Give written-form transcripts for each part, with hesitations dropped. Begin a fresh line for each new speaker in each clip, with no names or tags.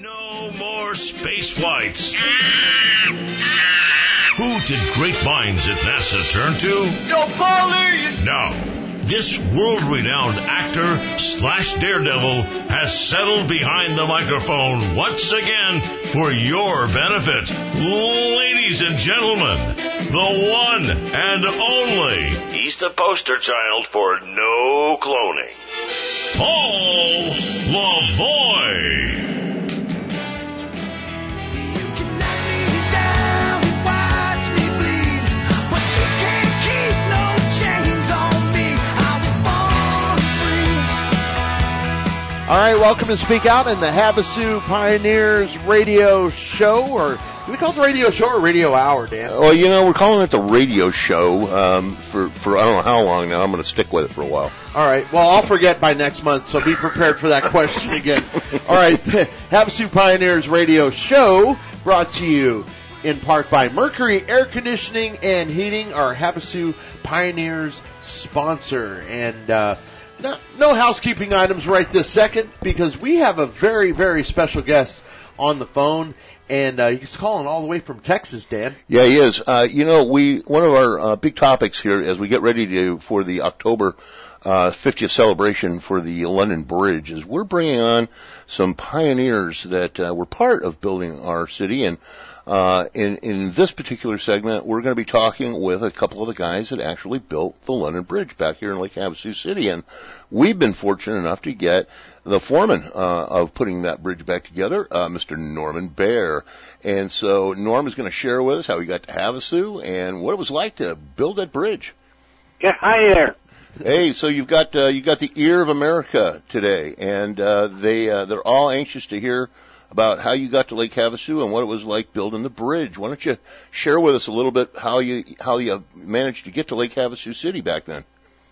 No more space flights. Who did great minds at NASA turn to?
Your police!
Now, this world-renowned actor / daredevil has settled behind the microphone once again for your benefit. Ladies and gentlemen, the one and only. He's the poster child for no cloning. Paul Lavoie.
All right, welcome to Speak Out in the Havasu Pioneers Radio Show, or do we call it the radio show or radio hour, Dan?
Well, you know, we're calling it the radio show for I don't know how long now. I'm going to stick with it for a while.
All right, well, I'll forget by next month, so be prepared for that question again. All right, Havasu Pioneers Radio Show, brought to you in part by Mercury Air Conditioning and Heating, our Havasu Pioneers sponsor. And no housekeeping items right this second, because we have a very, very special guest on the phone, and he's calling all the way from Texas, Dan.
Yeah, he is. You know, one of our big topics here as we get ready for the October 50th celebration for the London Bridge is we're bringing on some pioneers that were part of building our city, and in this particular segment, we're going to be talking with a couple of the guys that actually built the London Bridge back here in Lake Havasu City. And we've been fortunate enough to get the foreman of putting that bridge back together, Mr. Norman Baer. And so Norm is going to share with us how he got to Havasu and what it was like to build that bridge.
Yeah, hi there.
Hey, so you got the ear of America today, and they're all anxious to hear about how you got to Lake Havasu and what it was like building the bridge. Why don't you share with us a little bit how you managed to get to Lake Havasu City back then?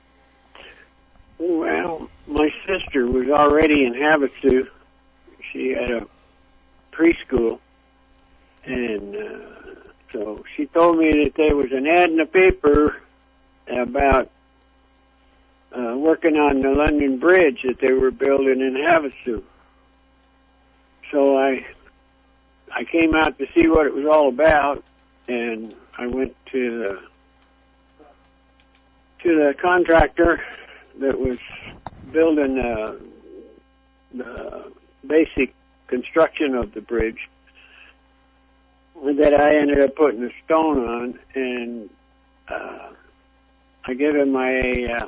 Well, my sister was already in Havasu. She had a preschool, and so she told me that there was an ad in the paper about working on the London Bridge that they were building in Havasu. So I came out to see what it was all about, and I went to the contractor that was building the basic construction of the bridge that I ended up putting a stone on, and I gave him my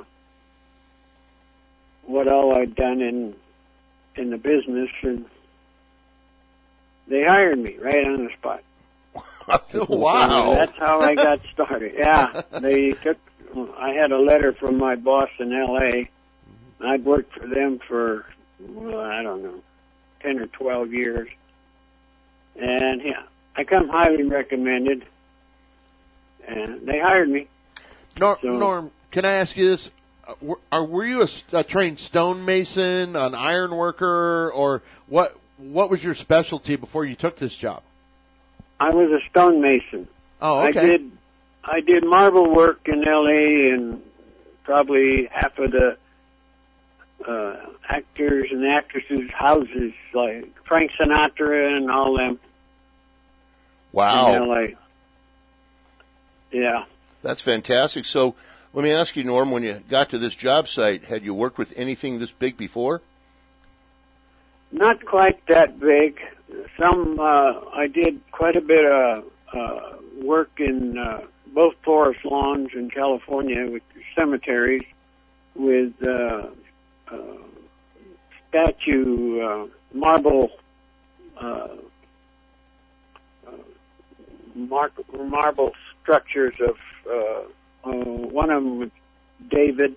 what all I'd done in the business, and they hired me right on the spot.
Wow.
That's how I got started. Yeah, I had a letter from my boss in L.A. I'd worked for them for, I don't know, 10 or 12 years. And, yeah, I come highly recommended, and they hired me.
Norm, can I ask you this? Were you a trained stonemason, an iron worker, or what was your specialty before you took this job?
I was a stonemason.
Oh, okay.
I did marble work in L.A. and probably half of the actors and actresses' houses, like Frank Sinatra and all them.
Wow.
In L.A. Yeah.
That's fantastic. So let me ask you, Norm, when you got to this job site, had you worked with anything this big before?
Not quite that big. I did quite a bit of work in both forest lawns in California with cemeteries, with marble structures of one of them was David,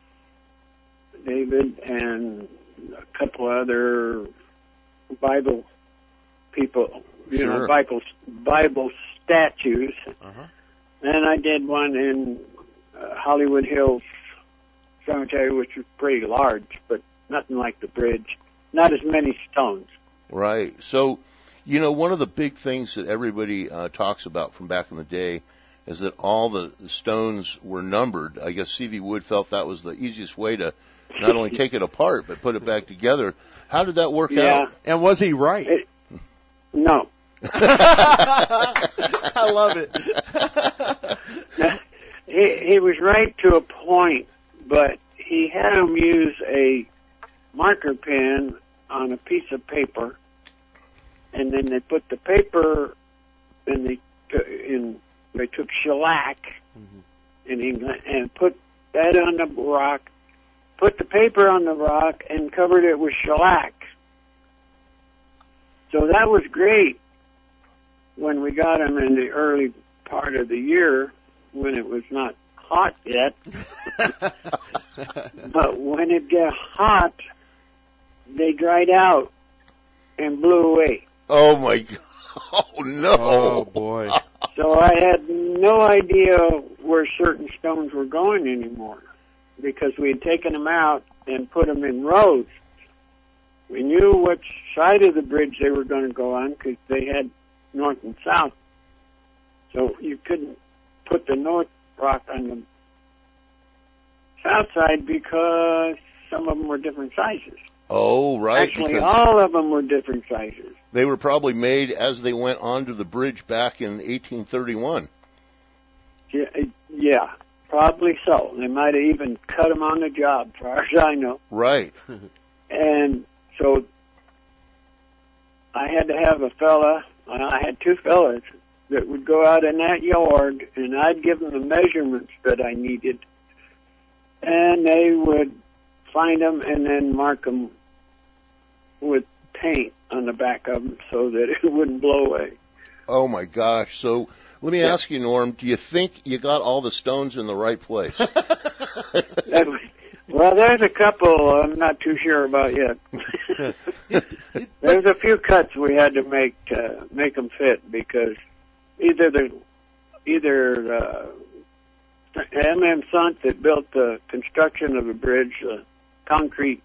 and a couple other Bible people,
Sure.
Bible statues.
Uh-huh.
And I did one in Hollywood Hills Cemetery, which was pretty large, but nothing like the bridge. Not as many stones.
Right. So, you know, one of the big things that everybody talks about from back in the day is that all the stones were numbered. I guess C.V. Wood felt that was the easiest way to not only take it apart, but put it back together. How did that work out?
And was he right?
No.
I love it.
He was right to a point, but he had them use a marker pen on a piece of paper, and then they put the paper and they took shellac and put that on the rock, put the paper on the rock and covered it with shellac. So that was great when we got them in the early part of the year when it was not hot yet. But when it got hot, they dried out and blew away.
Oh my God. Oh no.
Oh boy.
So I had no idea where certain stones were going anymore because we had taken them out and put them in rows. We knew which side of the bridge they were going to go on because they had north and south. So you couldn't put the north rock on the south side because some of them were different sizes.
Oh, right.
Actually, all of them were different sizes.
They were probably made as they went onto the bridge back in 1831.
Yeah, probably so. They might have even cut them on the job, as far as I know.
Right.
And so I had to have a fella, I had two fellas that would go out in that yard, and I'd give them the measurements that I needed, and they would find them and then mark them with paint on the back of them so that it wouldn't blow away.
Oh my gosh. So let me ask you, Norm, do you think you got all the stones in the right place?
Well, there's a couple I'm not too sure about yet. There's a few cuts we had to make them fit because either M.M. Sant that built the construction of the bridge, concrete,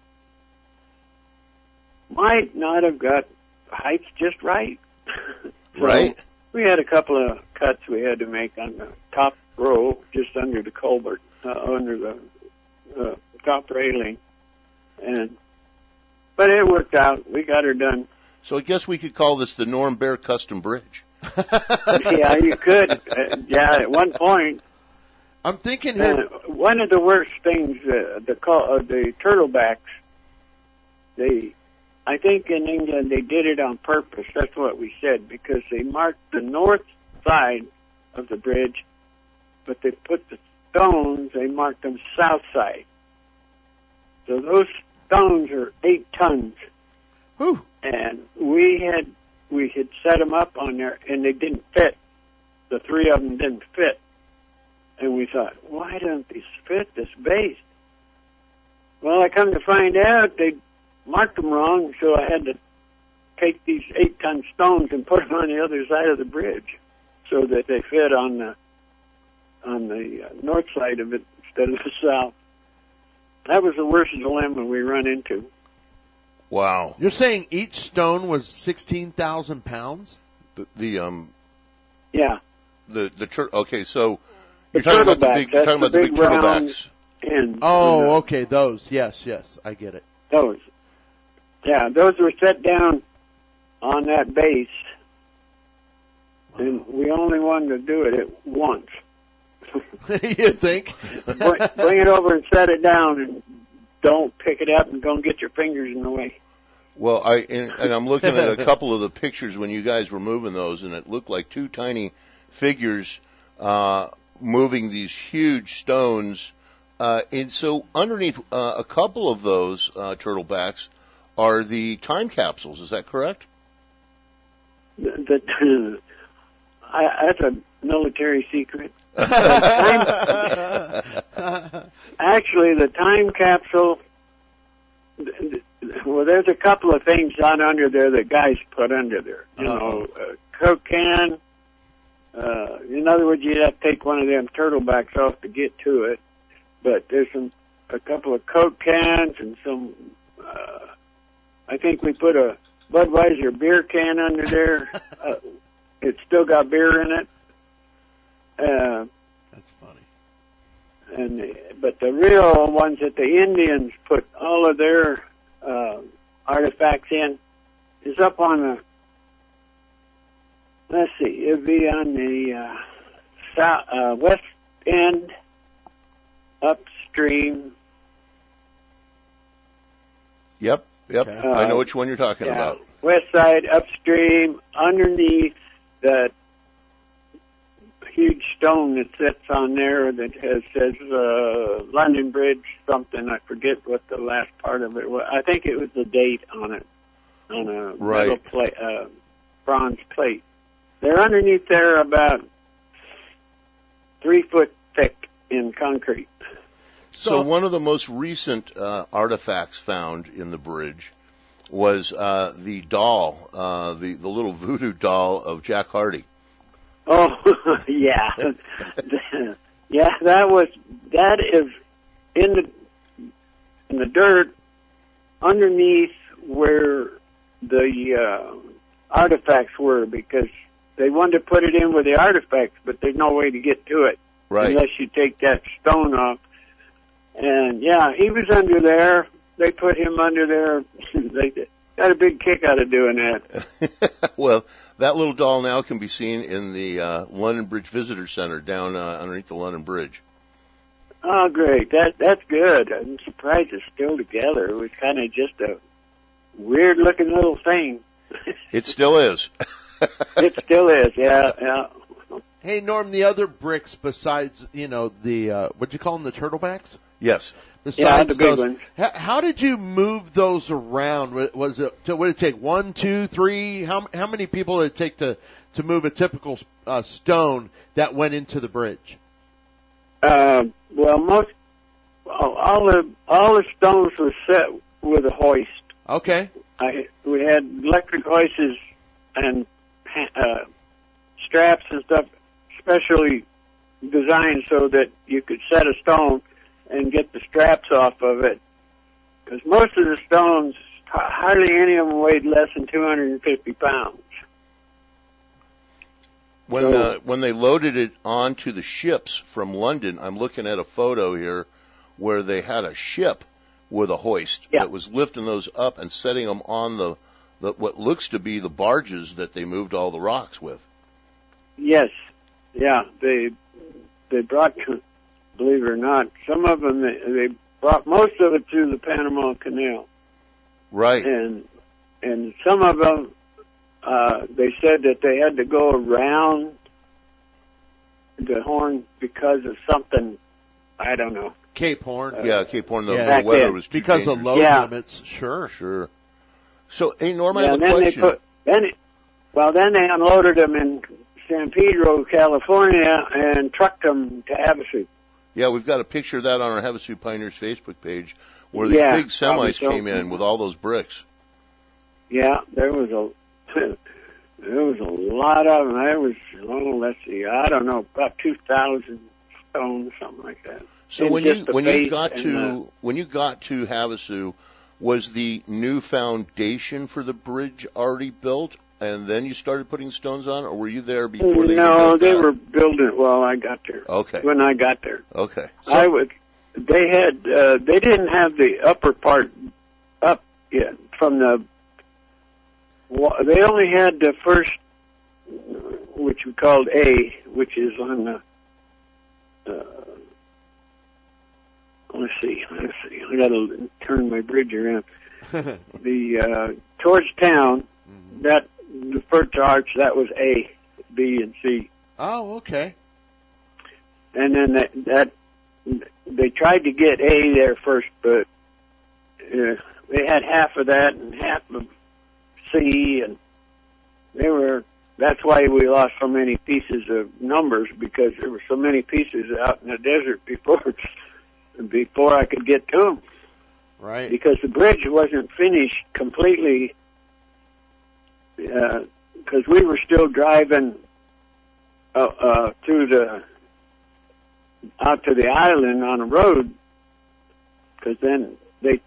might not have got heights just right. So
right.
We had a couple of cuts we had to make on the top row, just under the culvert, under the top railing, but it worked out. We got her done.
So I guess we could call this the Norm Bear Custom Bridge.
Yeah, you could. At one point.
I'm thinking here.
One of the worst things, the turtlebacks, I think in England they did it on purpose. That's what we said, because they marked the north side of the bridge, but they put the stones, they marked them south side. So those stones are 8 tons.
Whew.
And we had set them up on there, and they didn't fit. The 3 of them didn't fit. And we thought, why don't these fit this base? Well, I come to find out they marked them wrong, so I had to take these 8-ton stones and put them on the other side of the bridge so that they fit on the north side of it instead of the south. That was the worst dilemma we run into.
Wow.
You're saying each stone was 16,000 pounds?
Yeah.
Okay, so
you're
talking about the big turtlebacks.
Okay, those. Yes, I get it.
Those. Yeah, those were set down on that base, and we only wanted to do it once.
You think?
Bring it over and set it down, and don't pick it up and don't get your fingers in the way.
Well, I'm looking at a couple of the pictures when you guys were moving those, and it looked like 2 tiny figures moving these huge stones. And so underneath a couple of those turtlebacks are the time capsules. Is that correct?
That's a military secret. Actually, the time capsule, well, there's a couple of things on under there that guys put under there. You know, Coke can. In other words, you'd have to take one of them turtlebacks off to get to it. But there's a couple of Coke cans and some, I think we put a Budweiser beer can under there. It's still got beer in it.
That's funny.
But the real ones that the Indians put all of their artifacts in is up on let's see, it'd be on the west end, upstream.
Yep.
Okay.
I know which one you're talking about.
West side, upstream, underneath that huge stone that sits on there that says London Bridge something. I forget what the last part of it was. I think it was the date on it, on a metal plate, bronze plate. They're underneath there about 3 foot thick in concrete.
So one of the most recent artifacts found in the bridge was the doll, the little voodoo doll of Jack Hardy.
Oh, yeah. Yeah, that is in the dirt underneath where the artifacts were, because they wanted to put it in with the artifacts, but there's no way to get to it unless you take that stone off. And yeah, he was under there. They put him under there. They got a big kick out of doing that.
Well, that little doll now can be seen in the London Bridge Visitor Center down underneath the London Bridge.
Oh, great. That's good. I'm surprised it's still together. It was kind of just a weird-looking little thing.
It still is.
It still is, yeah.
Hey, Norm, the other bricks besides, the, what'd you call them, the turtlebacks?
Yes.
Besides
the big ones.
How did you move those around? Would it take 1, 2, 3? How many people did it take to move a typical stone that went into the bridge?
Well, all the stones were set with a hoist.
Okay.
We had electric hoists and straps and stuff specially designed so that you could set a stone and get the straps off of it. Because most of the stones, hardly any of them weighed less than 250 pounds.
When they loaded it onto the ships from London, I'm looking at a photo here where they had a ship with a hoist that was lifting those up and setting them on the what looks to be the barges that they moved all the rocks with.
Yes, yeah, they brought, believe it or not, some of them they brought most of it through the Panama Canal.
Right.
And some of them they said that they had to go around the Horn because of something, I don't know.
Cape Horn.
Cape Horn. The weather was too
because
dangerous.
of load limits. Sure.
So, hey, Norm, I have a question.
Then they unloaded them in San Pedro, California, and trucked them to Havasu.
Yeah, we've got a picture of that on our Havasu Pioneers Facebook page where the big semis came in with all those bricks.
Yeah, there was a lot of them. There was, let's see, I don't know, about 2,000 stones, something like that.
So when you got to Havasu, was the new foundation for the bridge already built, and then you started putting stones on, or were you there before they?
No, they were building it while I got there.
Okay.
When I got there.
Okay.
So, they didn't have the upper part up yet from the. They only had the first, which we called A, which is on the. Let's see. I got to turn my bridge around. Towards town, that the first arch, that was A, B, and C.
Oh, okay.
And then they tried to get A there first, but they had half of that and half of C, and that's why we lost so many pieces of numbers, because there were so many pieces out in the desert before I could get to them.
Right.
Because the bridge wasn't finished completely, because we were still driving out to the island on a road, because then they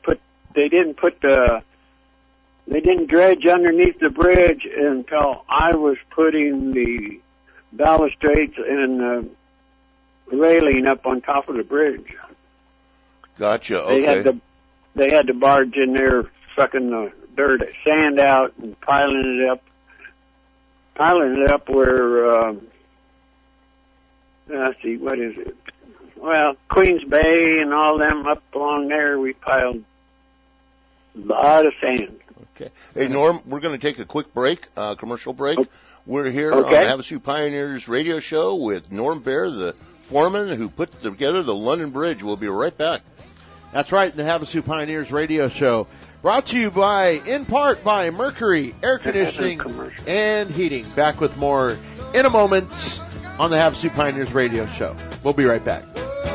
didn't dredge underneath the bridge until I was putting the balustrades and the railing up on top of the bridge.
Gotcha. Okay.
They had the barge in there sucking the sand out and piling it up piling it up where, let's see, what is it? Well, Queens Bay and all them up along there, we piled a lot of sand.
Okay. Hey, Norm, we're going to take a quick break, commercial break.
Okay.
We're here on the Havasu Pioneers radio show with Norm Bear, the foreman who put together the London Bridge. We'll be right back.
That's right, the Havasu Pioneers radio show. Brought to you in part by Mercury Air Conditioning and Heating. Back with more in a moment on the Havasu Pioneers radio show. We'll be right back.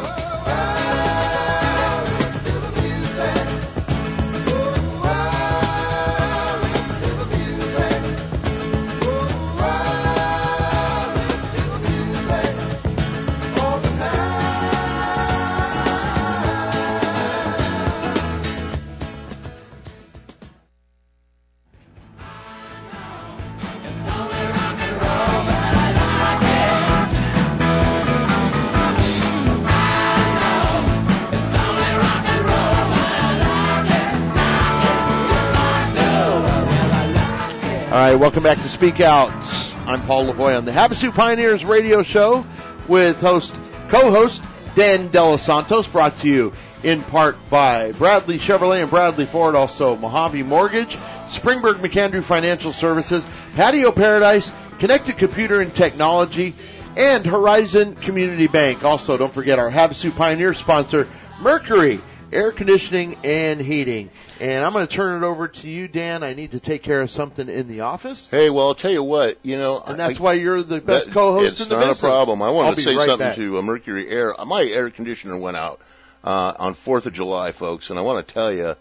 All right, welcome back to Speak Out. I'm Paul Lavoie on the Havasu Pioneers radio show with co-host Dan Delasantos, brought to you in part by Bradley Chevrolet and Bradley Ford, also Mojave Mortgage, Springburg McAndrew Financial Services, Patio Paradise, Connected Computer and Technology, and Horizon Community Bank. Also, don't forget our Havasu Pioneers sponsor, Mercury Air Conditioning and Heating. And I'm going to turn it over to you, Dan. I need to take care of something in the office.
Hey, well, I'll tell you what,
And that's why you're the best co-host in the business.
It's not a problem. I want to say
right
something
back.
to Mercury Air. My air conditioner went out on 4th of July, folks, and I want to tell you,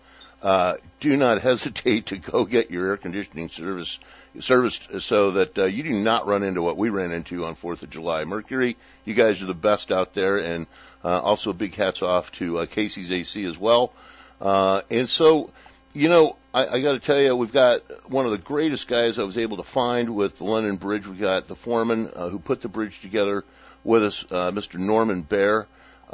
do not hesitate to go get your air conditioning serviced so that you do not run into what we ran into on 4th of July. Mercury, you guys are the best out there, and also big hats off to Casey's AC as well. And so, I got to tell you, we've got one of the greatest guys I was able to find with the London Bridge. We got the foreman who put the bridge together with us, Mr. Norman Bear.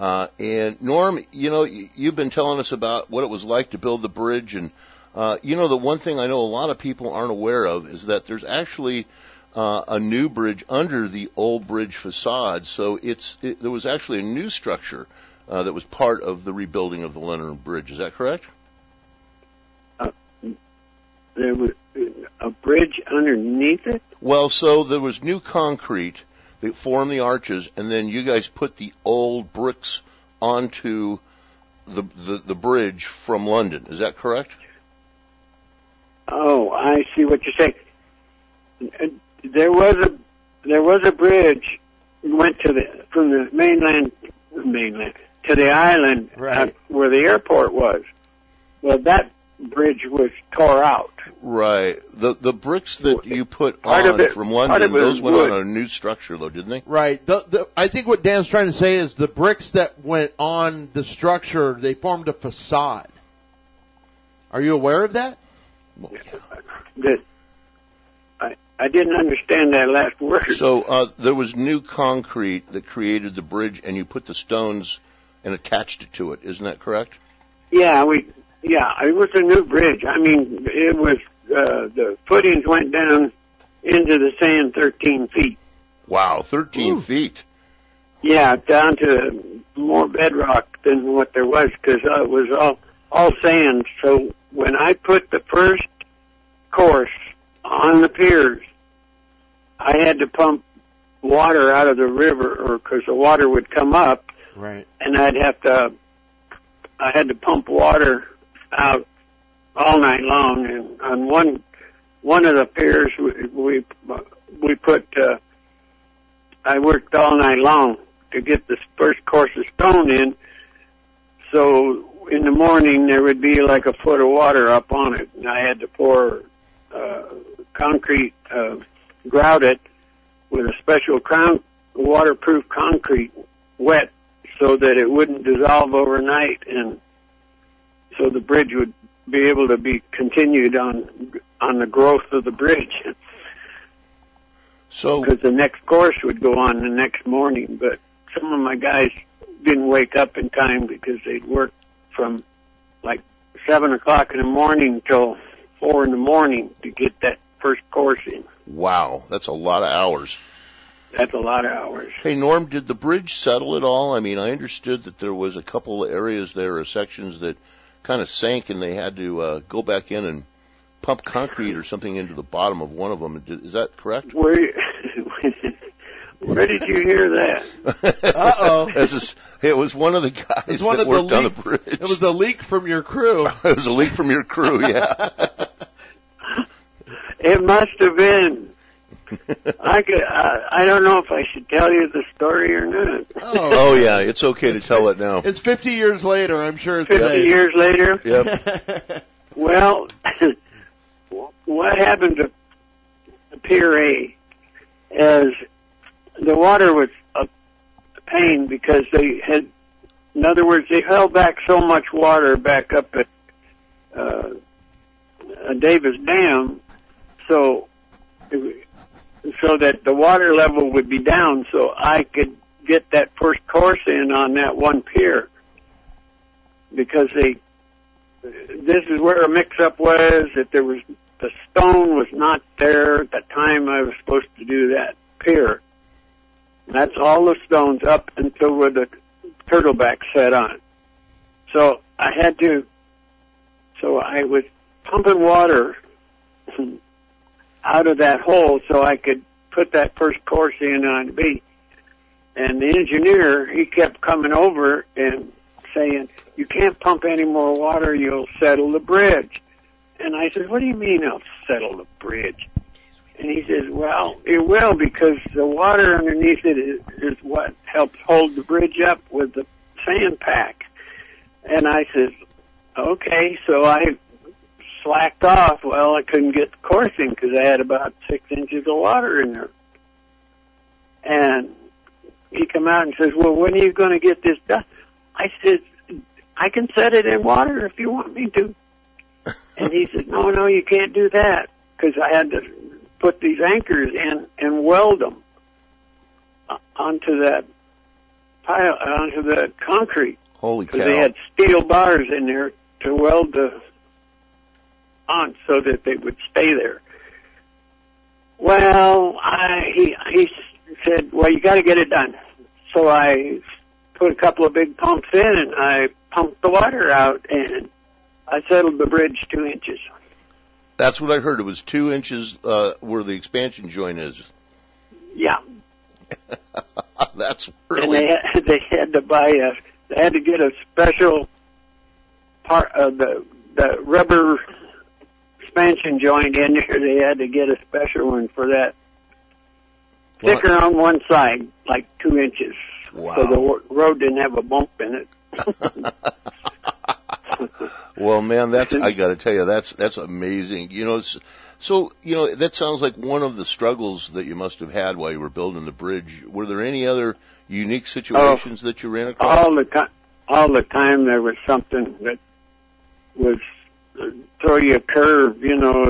And Norm, you've been telling us about what it was like to build the bridge, and the one thing I know a lot of people aren't aware of is that there's actually a new bridge under the old bridge facade. So there was actually a new structure that was part of the rebuilding of the London Bridge. Is that correct?
There was a bridge underneath it?
Well, so there was new concrete that formed the arches, and then you guys put the old bricks onto the bridge from London. Is that correct?
Oh, I see what you're saying. There was a bridge went from the mainland to the island,
right,
where the airport was. Well, that bridge was tore out.
Right. The bricks that you put on from London, those went on a new structure, though, didn't they?
Right. I think what Dan's trying to say is the bricks that went on the structure, they formed a facade. Are you aware of that?
Well, yeah.
I didn't understand that last word.
So there was new concrete that created the bridge, and you put the stones and attached it to it. Isn't that correct?
Yeah, it was a new bridge. I mean, it was the footings went down into the sand 13 feet.
Wow, 13 feet.
Yeah, down to more bedrock than what there was, because it was all sand. So when I put the first course on the piers, I had to pump water out of the river, because the water would come up,
right?
And I had to pump water out all night long. And on one of the piers, we put. I worked all night long to get the first course of stone in. So in the morning there would be like a foot of water up on it, and I had to pour concrete, grout it with a special waterproof concrete, wet, so that it wouldn't dissolve overnight, and so the bridge would be able to be continued on the growth of the bridge.
So,
because the next course would go on the next morning, but some of my guys didn't wake up in time because they'd work from like 7 o'clock in the morning till 4 in the morning to get that first course in.
Wow, that's a lot of hours.
That's a lot of hours.
Hey, Norm, did the bridge settle at all? I mean, I understood that there was a couple of areas there, or sections that kind of sank, and they had to go back in and pump concrete or something into the bottom of one of them. Is that correct?
Where did you hear that?
Uh-oh.
It was one of the guys that worked on the bridge.
It was a leak from your crew.
It was a leak from your crew, yeah.
It must have been. I don't know if I should tell you the story or not.
Oh yeah, it's okay to tell it now.
It's 50 years later. I'm sure it's
50
safe.
years later?
Yep.
Well, what happened to Pier A is the water was a pain because they had, in other words, they held back so much water back up at Davis Dam, so that the water level would be down, so I could get that first course in on that one pier, because this is where a mix-up was, that there was, the stone was not there at the time I was supposed to do that pier. And that's all the stones up until where the turtleback set on. So I was pumping water out of that hole so I could put that first course in on B. And the engineer, he kept coming over and saying, "You can't pump any more water, you'll settle the bridge." And I said, "What do you mean I'll settle the bridge?" And he says, "Well, it will, because the water underneath it is what helps hold the bridge up with the sand pack." And I said, "Okay." So I slacked off. Well, I couldn't get the course in because I had about 6 inches of water in there. And he come out and says, "Well, when are you going to get this done?" I said, "I can set it in water if you want me to." And he said, no, you can't do that, because I had to put these anchors in and weld them onto that pile, onto the concrete.
Holy cow.
Because they had steel bars in there to weld on so that they would stay there. Well, he said, "Well, you got to get it done." So I put a couple of big pumps in, and I pumped the water out, and I settled the bridge 2 inches.
That's what I heard. It was 2 inches where the expansion joint is.
Yeah.
That's really...
And they had to they had to get a special part of the rubber expansion joint in there. They had to get a special one for that. Thicker on one side, like 2 inches.
Wow.
So the road didn't have a bump in it.
Well, man, I got to tell you, that's amazing. So, that sounds like one of the struggles that you must have had while you were building the bridge. Were there any other unique situations that you ran across?
All the time there was something that was throw you a curve,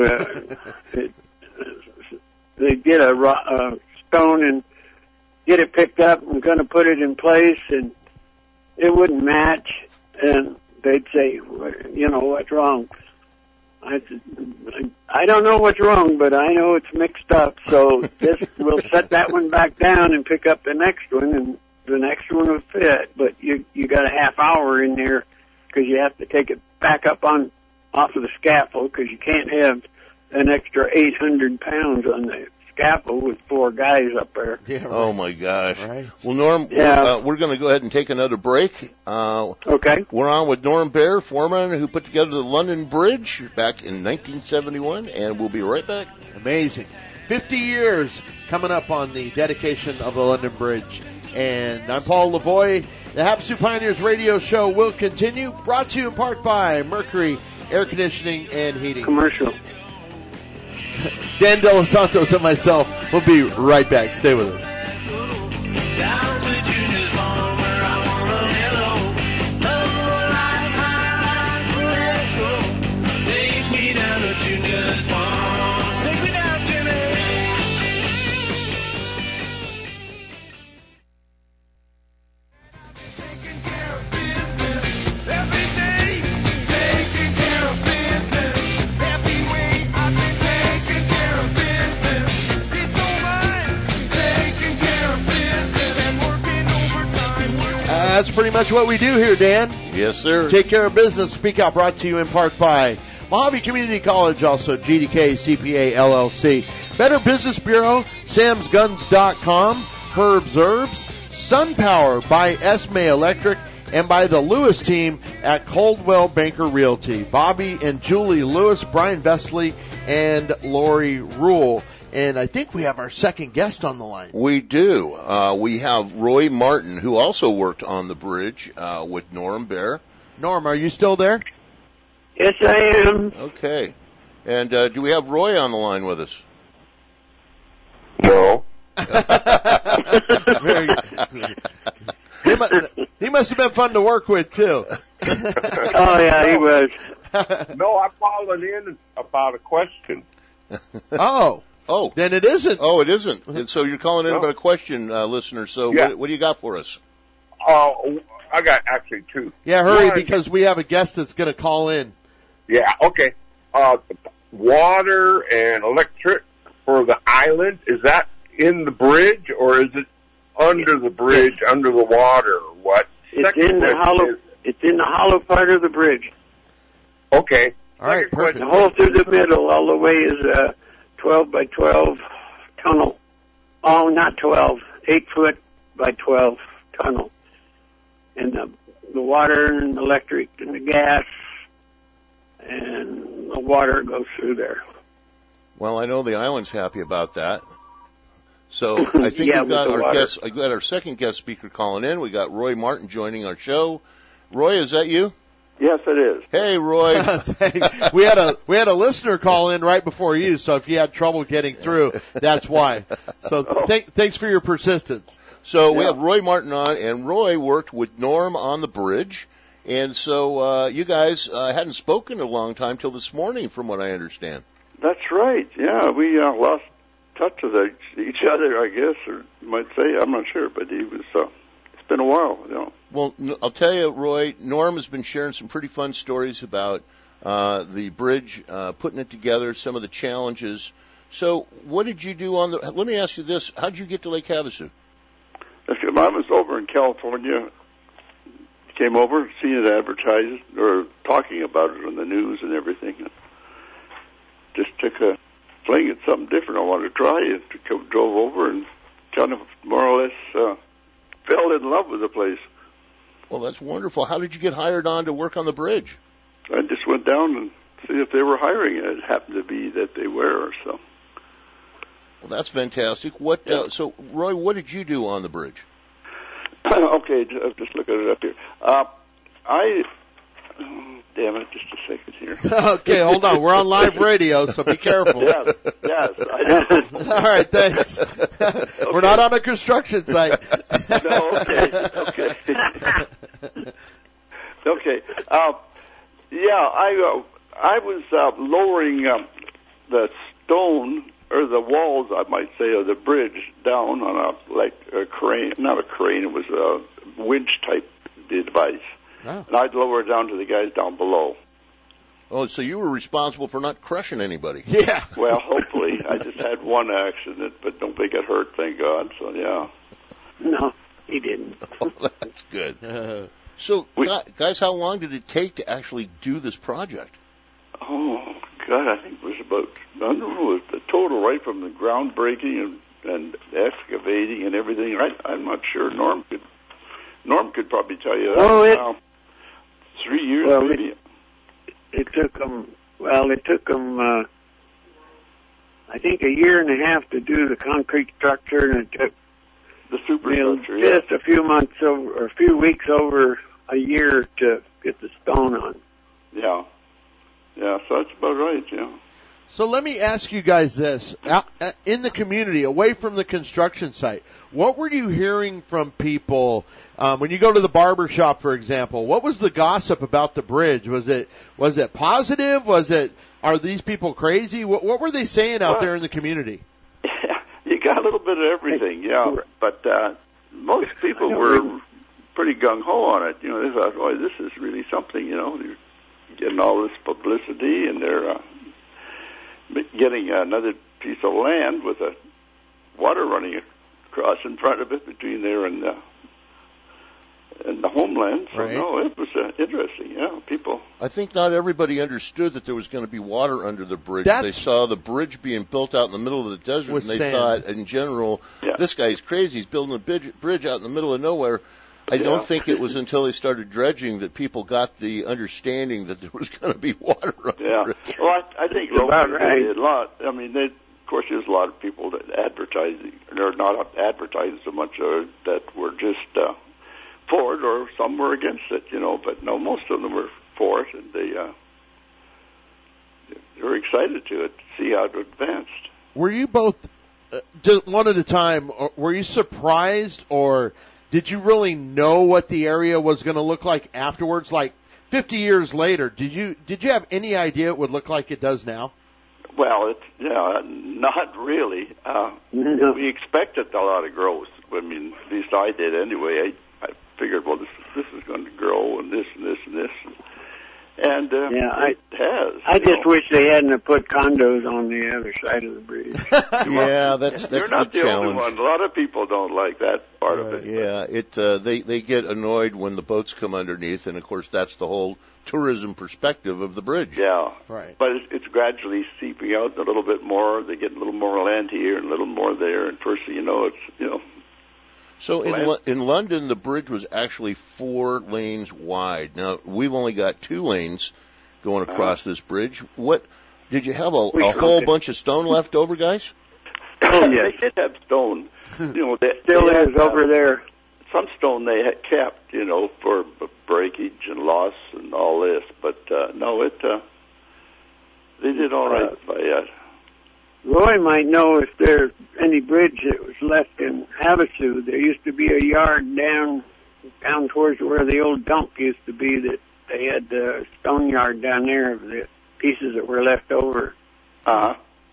they'd get a stone and get it picked up and going to put it in place, and it wouldn't match, and they'd say, "What's wrong?" I said, "I don't know what's wrong, but I know it's mixed up, so we'll set that one back down and pick up the next one, and the next one will fit, but you got a half hour in there because you have to take it back up off of the scaffold, because you can't have an extra 800 pounds on the scaffold with 4 guys up there."
Yeah, right.
Oh my gosh.
Right.
Well, Norm, we're going to go ahead and take another break.
Okay.
We're on with Norm Baer, foreman who put together the London Bridge back in 1971, and we'll be right back.
Amazing. 50 years coming up on the dedication of the London Bridge. And I'm Paul Lavoie. The Havasu Pioneers radio show will continue, brought to you in part by Mercury Air Conditioning and Heating.
Commercial.
Dan De Los Santos and myself will be right back. Stay with us.
Down to Junior's home where I wanna hello. Love life, high life, let's go. Take me down to Junior's home. Take me down, Jimmy. Taking care of business every day. Taking care of business every way. I've been taking care of business
pretty much what we do here, Dan.
Yes, sir.
Take care of business. Speak Out, brought to you in part by Mojave Community College, also GDK CPA LLC. Better Business Bureau, samsguns.com, Herbs Herbs, SunPower by Esme Electric, and by the Lewis team at Coldwell Banker Realty. Bobby and Julie Lewis, Brian Vesley, and Lori Rule. And I think we have our second guest on the line.
We do. We have Roy Martin, who also worked on the bridge with Norm Bear.
Norm, are you still there?
Yes, I am.
Okay. And do we have Roy on the line with us?
No.
Very good. He must have been fun to work with, too.
Oh, yeah, he was.
No, I'm calling in about a question.
Oh.
Oh.
Then it isn't.
Oh, it isn't. And so you're calling in
No.
about a question, listener. So
Yeah.
what do you got for us?
I got actually two.
Yeah, hurry,
One-
because we have a guest that's going to call in.
Yeah, okay. Water and electric for the island, is that in the bridge or is it under the bridge, under the water, or what?
It's
Second
in the
question
hollow.
is-
It's in the hollow part of the bridge.
Okay.
All right,
Second
perfect.
The hole through the middle, all the way, is a 12 by 12 tunnel. Oh, not 12, 8 foot by 12 tunnel. And the water and the electric and the gas and the water goes through there.
Well, I know the island's happy about that. So I think
Yeah,
we've got
with the
our
water.
guest. I got our second guest speaker calling in. We got Roy Martin joining our show. Roy, is that you?
Yes, it is.
Hey, Roy.
we had a listener call in right before you, so if you had trouble getting through, that's why. So thanks for your persistence.
So we have Roy Martin on, and Roy worked with Norm on the bridge. And so you guys hadn't spoken in a long time till this morning, from what I understand.
That's right. Yeah, we lost touch with each other, I guess, or you might say. I'm not sure, but he was. It's been a while, you know.
Well, I'll tell you, Roy, Norm has been sharing some pretty fun stories about the bridge, putting it together, some of the challenges. So what did you do on the... Let me ask you this. How did you get to Lake Havasu?
I was over in California. Came over, seen it advertised, or talking about it on the news and everything. Just took a fling at something different. I wanted to try it. Drove over and kind of more or less fell in love with the place.
Well, that's wonderful. How did you get hired on to work on the bridge?
I just went down and see if they were hiring. It happened to be that they were, so.
Well, that's fantastic. So, Roy, what did you do on the bridge?
Okay, just looking it up here. Damn it, just a second here.
Okay, hold on. We're on live radio, so be careful.
Yes, I know.
All right, thanks. We're not on a construction site.
No, okay. Okay. I was lowering the stone, or the walls, I might say, of the bridge down on a crane. Not a crane, it was a winch-type device.
Oh.
And I'd lower it down to the guys down below.
Oh, so you were responsible for not crushing anybody.
Yeah.
Well, hopefully. I just had one accident, but nobody got hurt, thank God. So, yeah.
No, he didn't.
Oh, that's good. So, guys, how long did it take to actually do this project?
Oh, God, I think it was about, I don't know, the total, right, from the groundbreaking and excavating and everything. I'm not sure. Norm could probably tell you that.
Well,
3 years,
well,
maybe.
It took them, I think, a year and a half to do the concrete structure, and it took
The superstructure, yeah.
just a few months over, or a few weeks over a year to get the stone on.
Yeah. Yeah, so that's about right, yeah.
So let me ask you guys this. In the community, away from the construction site, what were you hearing from people when you go to the barber shop, for example? What was the gossip about the bridge? Was it positive? Are these people crazy? What were they saying out there in the community?
You got a little bit of everything, yeah. But most people were pretty gung-ho on it. You know, they thought, "Oh, this is really something." You know, they're getting all this publicity, and they're getting another piece of land with a water running across in front of it between there and in the homeland. So,
Right.
no, it was interesting. Yeah, people.
I think not everybody understood that there was going to be water under the bridge.
That's-
They saw the bridge being built out in the middle of the desert,
With
and they
sand.
thought, in general,
Yeah.
this guy's crazy. He's building a bridge out in the middle of nowhere. I don't
Yeah.
think it was until they started dredging that people got the understanding that there was going to be water under
Yeah.
it.
Well, I think
That's about
locally
right.
they did a lot. I mean, of course, there's a lot of people that advertising, or not advertising so much, that were just for it, or some were against it, you know. But no, most of them were for it, and they were excited to see how it advanced.
Were you both, just one at a time, or were you surprised, or did you really know what the area was going to look like afterwards? Like 50 years later, did you have any idea it would look like it does now?
Well, not really.
No.
We expected a lot of growth. I mean, at least I did anyway. I figured, well, this is going to grow, and this and this and this, and
Yeah,
it has.
I
you
just
know.
wish they hadn't have put condos on the other side of the bridge.
Yeah, that's
You're not
the
the
challenge.
only one. A lot of people don't like that part of it.
Yeah, they get annoyed when the boats come underneath, and of course that's the whole tourism perspective of the bridge.
Yeah.
Right.
But it's gradually seeping out a little bit more. They get a little more land here and a little more there, and first thing you know, it's
So
Land.
in London, the bridge was actually 4 lanes wide. Now we've only got 2 lanes going across this bridge. What did you have a
We
whole
could.
bunch of stone left over, guys?
Oh, yes.
They did have stone. You know, they
Still
they
is
had,
over there.
Some stone they had kept, you know, for breakage and loss and all this. But no, they did all right by it.
Roy might know if there's any bridge that was left in Havasu. There used to be a yard down towards where the old dump used to be, that they had the stone yard down there of the pieces that were left over.
Uh-huh.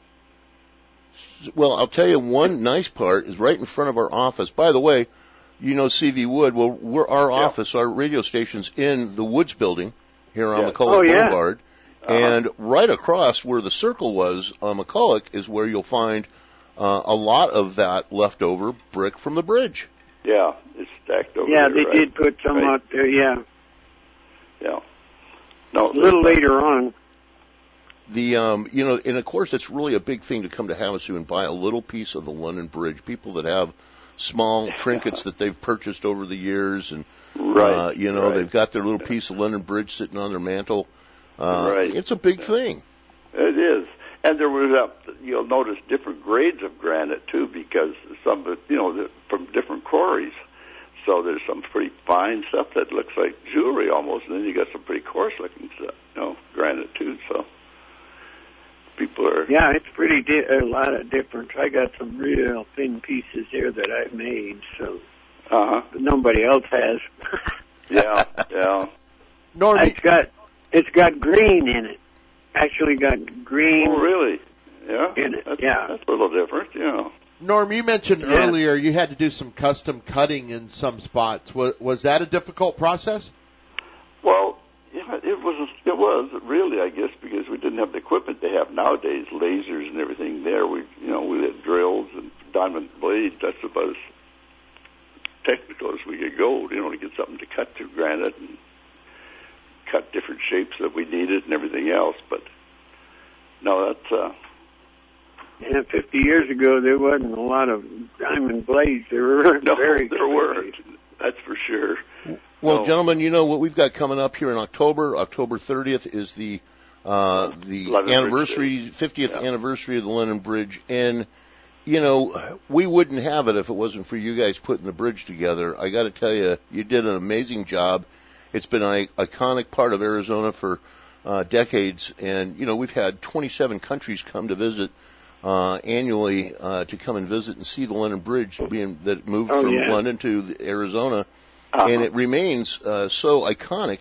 Well, I'll tell you one nice part is right in front of our office. By the way, you know CV Wood. Well, our office, our radio station's in the Woods building here on
Yeah.
McCulloch
Oh, yeah.
Boulevard. And right across where the circle was on McCulloch is where you'll find a lot of that leftover brick from the bridge.
Yeah, it's stacked over
Yeah,
there,
they
right?
did put some
Right.
out there, yeah.
Yeah. No,
A little later on.
The and of course it's really a big thing to come to Havasu and buy a little piece of the London Bridge. People that have small trinkets that they've purchased over the years, and
Right. Right.
they've got their little piece of London Bridge sitting on their mantle.
Right.
It's a big thing.
It is. And there was you'll notice different grades of granite too, because some of it, from different quarries. So there's some pretty fine stuff that looks like jewelry almost, and then you got some pretty coarse looking stuff, granite too. So people are.
Yeah, it's a lot of difference. I got some real thin pieces here that I've made, so
Uh huh.
but nobody else has.
Yeah. Yeah.
Norm,
It's got green in it. Actually got green
Oh, really? Yeah.
in it.
That's,
Yeah.
That's a little different. Yeah.
Norm, you mentioned
Yeah.
earlier you had to do some custom cutting in some spots. Was that a difficult process?
Well, yeah, it was really, I guess, because we didn't have the equipment they have nowadays, lasers and everything. There, we had drills and diamond blades. That's about as technical as we could go, to get something to cut through granite and cut different shapes that we needed and everything else. But no, that's.
Yeah, 50 years ago there wasn't a lot of diamond blades. They were
No,
very
there weren't. That's for sure.
Well,
No.
gentlemen, you know what we've got coming up here in October. October 30th is the
London
anniversary,
Bridge
50th
Yeah.
anniversary of the London Bridge, and we wouldn't have it if it wasn't for you guys putting the bridge together. I got to tell you, you did an amazing job. It's been an iconic part of Arizona for decades, and we've had 27 countries come to visit annually to come and visit and see the London Bridge, being that moved
Oh,
from
yeah.
London to Arizona,
Uh-huh.
and it remains so iconic.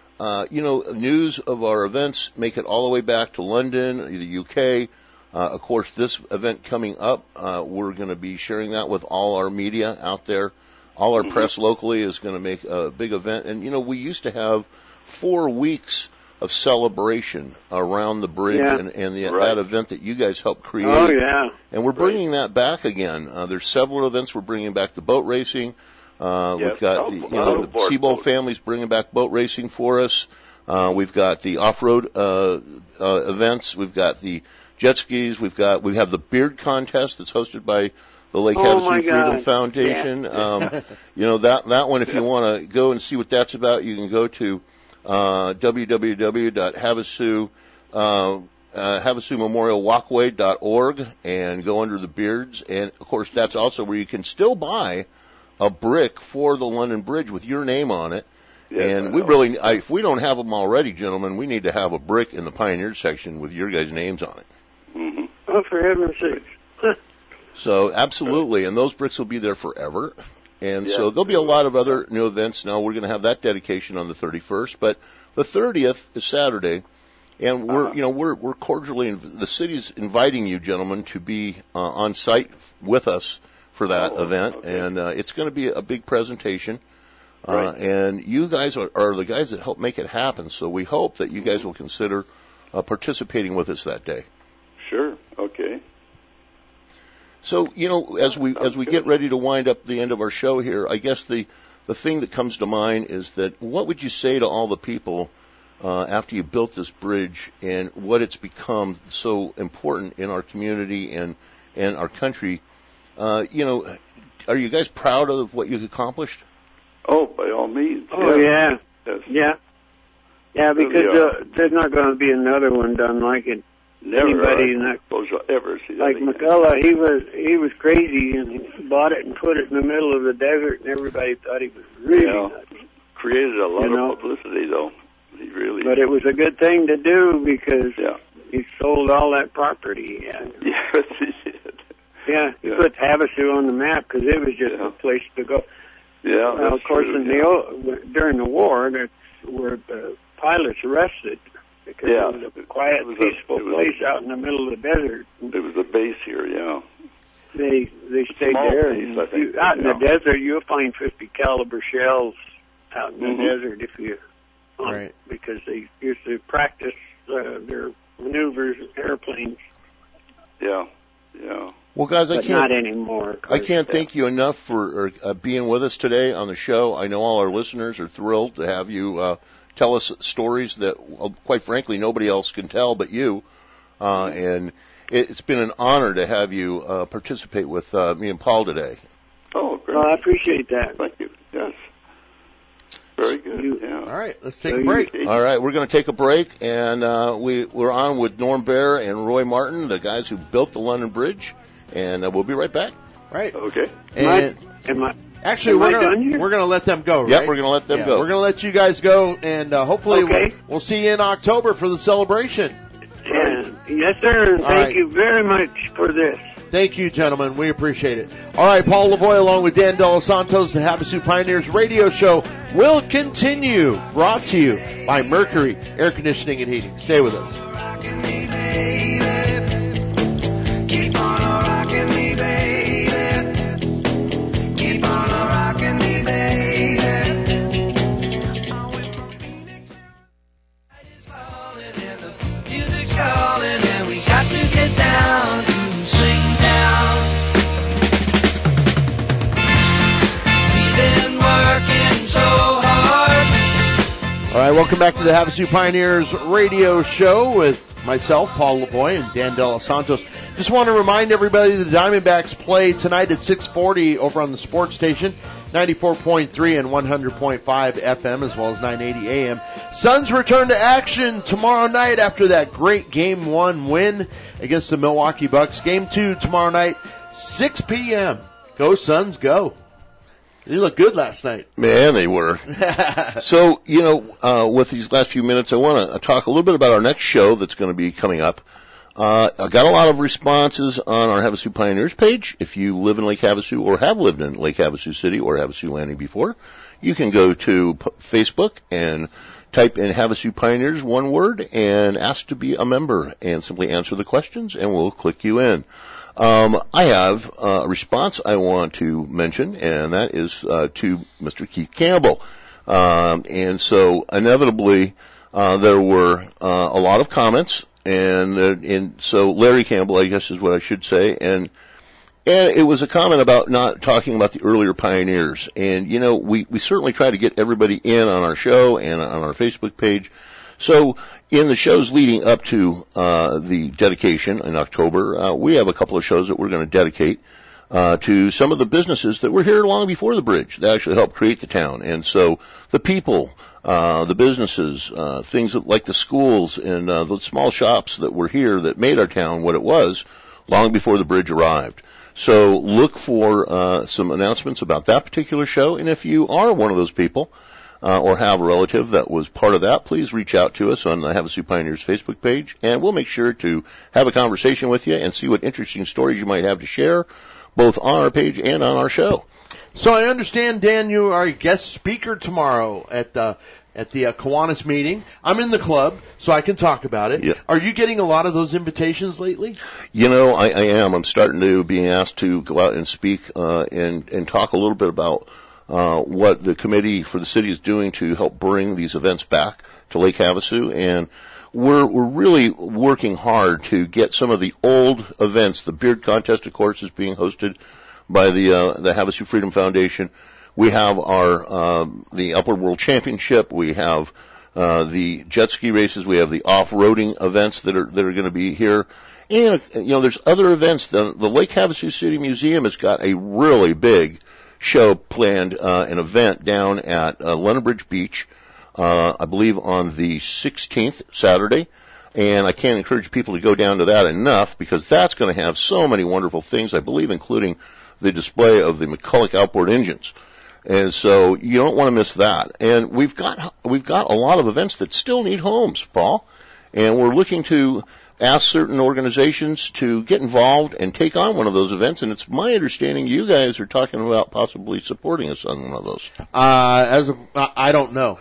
News of our events make it all the way back to London, the UK. Of course, this event coming up, we're going to be sharing that with all our media out there. All our press locally is going to make a big event. And, we used to have 4 weeks of celebration around the bridge
Yeah.
and
Right.
that event that you guys helped create.
Oh, yeah.
And we're bringing that back again. There's several events. We're bringing back the boat racing. We've got the Seabold family's bringing back boat racing for us. We've got the off-road events. We've got the jet skis. We have the beard contest that's hosted by the Lake Havasu Freedom Foundation.
Yeah.
That one, if you want to go and see what that's about, you can go to HavasuMemorialWalkway.org and go under the beards. And, of course, that's also where you can still buy a brick for the London Bridge with your name on it.
Yes,
and if we don't have them already, gentlemen, we need to have a brick in the Pioneers section with your guys' names on it.
Mm-hmm.
Oh, for heaven's sakes.
So, absolutely, and those bricks will be there forever. And so there'll be a lot of other new events. Now, we're going to have that dedication on the 31st, but the 30th is Saturday, and we're cordially, the city's inviting you, gentlemen, to be on site with us for that event, and it's going to be a big presentation.
Right.
And you guys are the guys that help make it happen, so we hope that you guys will consider participating with us that day.
Sure. Okay.
So, as we get ready to wind up the end of our show here, I guess the thing that comes to mind is that what would you say to all the people after you built this bridge and what it's become so important in our community and our country? Are you guys proud of what you've accomplished?
Oh, by all means.
Oh, yeah.
Yes.
Yeah. Yeah, because there's not going to be another one done like it.
Never.
Anybody
I suppose you'll ever see that
like
again.
McCullough, he was crazy, and he bought it and put it in the middle of the desert, and everybody thought he was really nuts.
Created a lot of publicity, though. He really.
But it was a good thing to do because he sold all that property. Yeah.
Yes, he did.
Yeah, he put Havasu on the map because it was just a place to go.
Yeah,
well, of course, during the war, that's where the pilots rested because it was a quiet, peaceful place out in the middle of the desert.
It was a base here, yeah.
They stayed there.
Base, I think,
Out in the desert, you'll find 50 caliber shells out in the desert if you because they used to practice their maneuvers with airplanes.
Yeah, yeah.
Well, guys,
not anymore.
I can't thank you enough for being with us today on the show. I know all our listeners are thrilled to have you tell us stories that, quite frankly, nobody else can tell but you. And it's been an honor to have you participate with me and Paul today.
Oh, great.
Well, I appreciate that.
Thank you. Yes. Very good.
All right, let's take a break.
All right, we're going to take a break, and we're on with Norm Baer and Roy Martin, the guys who built the London Bridge. And we'll be right back.
Right.
Okay.
And actually, we're going to let them go, right?
Yep, we're going to let them go.
We're going to let you guys go, and hopefully we'll see you in October for the celebration.
Yes, sir. Thank you very much for this.
Thank you, gentlemen. We appreciate it. All right, Paul Lavoie along with Dan De Los Santos, the Havasu Pioneers radio show will continue. Brought to you by Mercury Air Conditioning and Heating. Stay with us. All right, welcome back to the Havasu Pioneers radio show with myself, Paul Lavoie, and Dan De Los Santos. Just want to remind everybody the Diamondbacks play tonight at 6:40 over on the sports station, 94.3 and 100.5 FM, as well as 980 AM. Suns return to action tomorrow night after that great Game 1 win against the Milwaukee Bucks. Game 2 tomorrow night, 6 p.m. Go Suns, go. They looked good last night.
Man, they were. So, with these last few minutes, I want to talk a little bit about our next show that's going to be coming up. I got a lot of responses on our Havasu Pioneers page. If you live in Lake Havasu or have lived in Lake Havasu City or Havasu Landing before, you can go to Facebook and type in Havasu Pioneers, one word, and ask to be a member and simply answer the questions, and we'll click you in. I have a response I want to mention, and that is to Mr. Keith Campbell. And so, inevitably, there were a lot of comments, and so Larry Campbell, I guess is what I should say, and And it was a comment about not talking about the earlier pioneers. And, you know, we certainly try to get everybody in on our show and on our Facebook page. So in the shows leading up to the dedication in October, we have a couple of shows that we're going to dedicate to some of the businesses that were here long before the bridge that actually helped create the town. And so the people, the businesses, things like the schools and the small shops that were here that made our town what it was long before the bridge arrived. So look for some announcements about that particular show. And if you are one of those people or have a relative that was part of that, please reach out to us on the Havasu Pioneers Facebook page, and we'll make sure to have a conversation with you and see what interesting stories you might have to share, both on our page and on our show.
So I understand, Dan, you are a guest speaker tomorrow at the Kiwanis meeting. I'm in the club, so I can talk about it.
Yep.
Are you getting a lot of those invitations lately?
You know, I am. I'm starting to be asked to go out and speak and talk a little bit about what the committee for the city is doing to help bring these events back to Lake Havasu. And we're really working hard to get some of the old events. The beard contest, of course, is being hosted by the Havasu Freedom Foundation. We have our the Upward World Championship. We have the jet ski races. We have the off-roading events that are going to be here. And you know, there's other events. The Lake Havasu City Museum has got a really big show planned, an event down at London Bridge Beach, I believe on the 16th, Saturday. And I can't encourage people to go down to that enough, because that's going to have so many wonderful things, I believe, including the display of the McCulloch outboard engines. And so you don't want to miss that. And we've got a lot of events that still need homes, Paul. And we're looking to ask certain organizations to get involved and take on one of those events. And it's my understanding you guys are talking about possibly supporting us on one of those.
I don't know.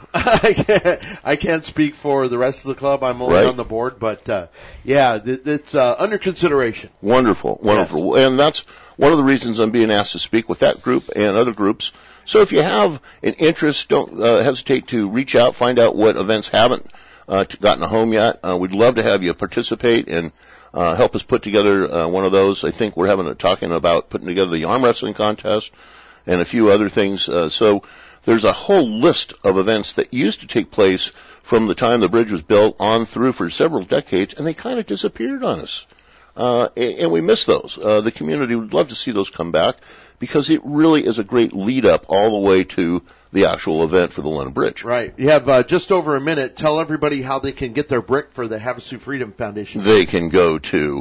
I can't speak for the rest of the club. I'm only on the board, but yeah, it's under consideration.
Wonderful. Yes. And that's one of the reasons I'm being asked to speak with that group and other groups. So if you have an interest, don't hesitate to reach out, find out what events haven't gotten a home yet. We'd love to have you participate and help us put together one of those. I think we're talking about putting together the arm wrestling contest and a few other things. So there's a whole list of events that used to take place from the time the bridge was built on through for several decades, and they kind of disappeared on us. And we miss those. The community would love to see those come back, because it really is a great lead-up all the way to the actual event for the London Bridge.
Right. You have just over a minute. Tell everybody how they can get their brick for the Havasu Freedom Foundation.
They can go to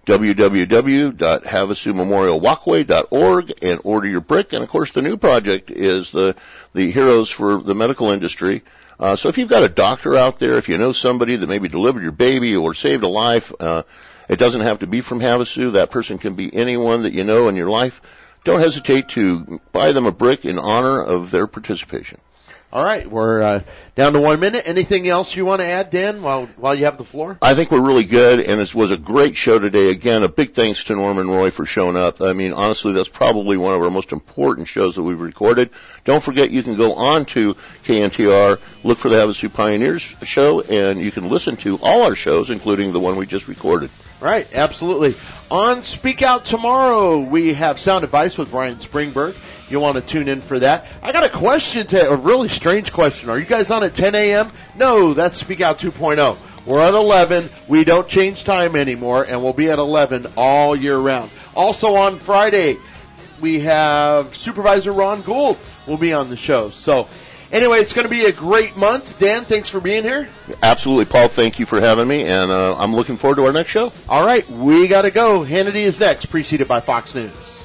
www.havasumemorialwalkway.org and order your brick. And, of course, the new project is the Heroes for the Medical Industry. So if you've got a doctor out there, if you know somebody that maybe delivered your baby or saved a life, it doesn't have to be from Havasu. That person can be anyone that you know in your life. Don't hesitate to buy them a brick in honor of their participation.
All right, we're down to 1 minute. Anything else you want to add, Dan, while you have the floor?
I think we're really good, and it was a great show today. Again, a big thanks to Norman Roy for showing up. I mean, honestly, that's probably one of our most important shows that we've recorded. Don't forget, you can go on to KNTR, look for the Havasu Pioneers show, and you can listen to all our shows, including the one we just recorded.
Right, absolutely. On Speak Out tomorrow, we have Sound Advice with Brian Springberg. You'll want to tune in for that. I got a question, a really strange question. Are you guys on at 10 a.m.? No, that's Speak Out 2.0. We're at 11. We don't change time anymore, and we'll be at 11 all year round. Also on Friday, we have Supervisor Ron Gould will be on the show. So, anyway, it's going to be a great month. Dan, thanks for being here.
Absolutely, Paul. Thank you for having me, and I'm looking forward to our next show.
All right, we got to go. Hannity is next, preceded by Fox News.